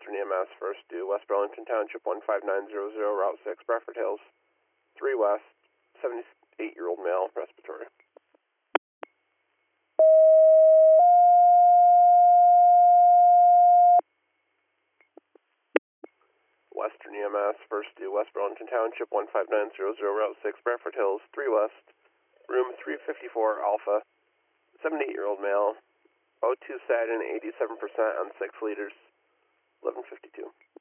Western EMS, first due, West Burlington Township, 15900, Route 6, Bradford Hills, 3 West, 78-year-old male, respiratory. Western EMS, first due, West Burlington Township, 15900, Route 6, Bradford Hills, 3 West, room 354 Alpha, 78-year-old male, O2 Satin, 87% on 6 liters, 1152.